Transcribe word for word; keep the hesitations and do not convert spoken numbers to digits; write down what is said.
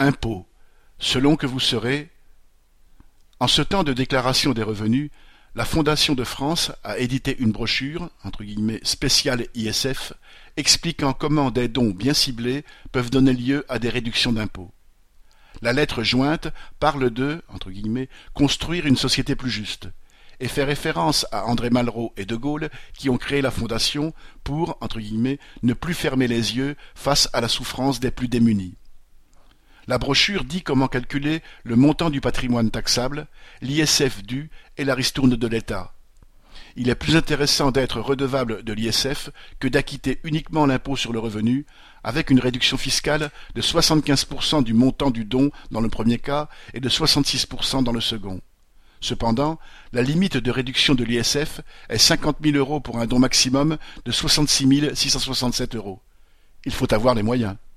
Impôts. Selon que vous serez... En ce temps de déclaration des revenus, la Fondation de France a édité une brochure, entre guillemets, spéciale I S F, expliquant comment des dons bien ciblés peuvent donner lieu à des réductions d'impôts. La lettre jointe parle de, entre guillemets, construire une société plus juste, et fait référence à André Malraux et De Gaulle qui ont créé la Fondation pour, entre guillemets, ne plus fermer les yeux face à la souffrance des plus démunis. La brochure dit comment calculer le montant du patrimoine taxable, l'I S F dû et la ristourne de l'État. Il est plus intéressant d'être redevable de l'I S F que d'acquitter uniquement l'impôt sur le revenu, avec une réduction fiscale de soixante-quinze pour cent du montant du don dans le premier cas et de soixante-six pour cent dans le second. Cependant, la limite de réduction de l'I S F est cinquante mille euros pour un don maximum de soixante-six mille six cent soixante-sept euros. Il faut avoir les moyens.